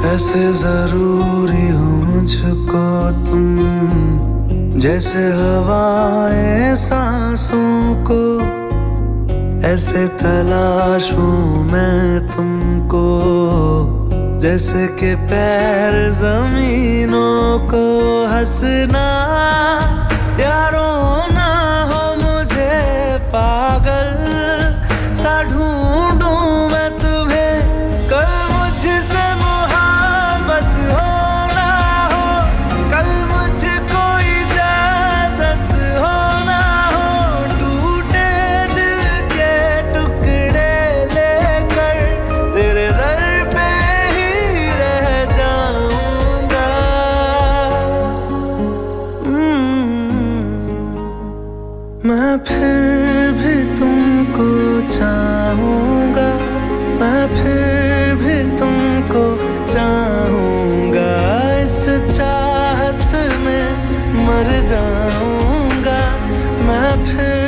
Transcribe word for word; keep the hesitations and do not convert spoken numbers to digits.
ऐसे जरूरी हो मुझको तुम, जैसे हवाएं सांसों को। ऐसे तलाशूं मैं तुमको, जैसे कि पैर जमीनों को। हंसना या रोना हो मुझे पागल सा ढूंढूं मैं तुम्हें। कल मुझसे मोहब्बत हो ना हो, कल मुझको इजाजत हो ना हो। टूटे दिल के टुकड़े लेकर तेरे दर पे ही रह जाऊंगा। मैं फिर भी तुमको चाहूंगा, मैं फिर भी तुमको चाहूंगा। इस चाहत में मर जाऊंगा मैं फिर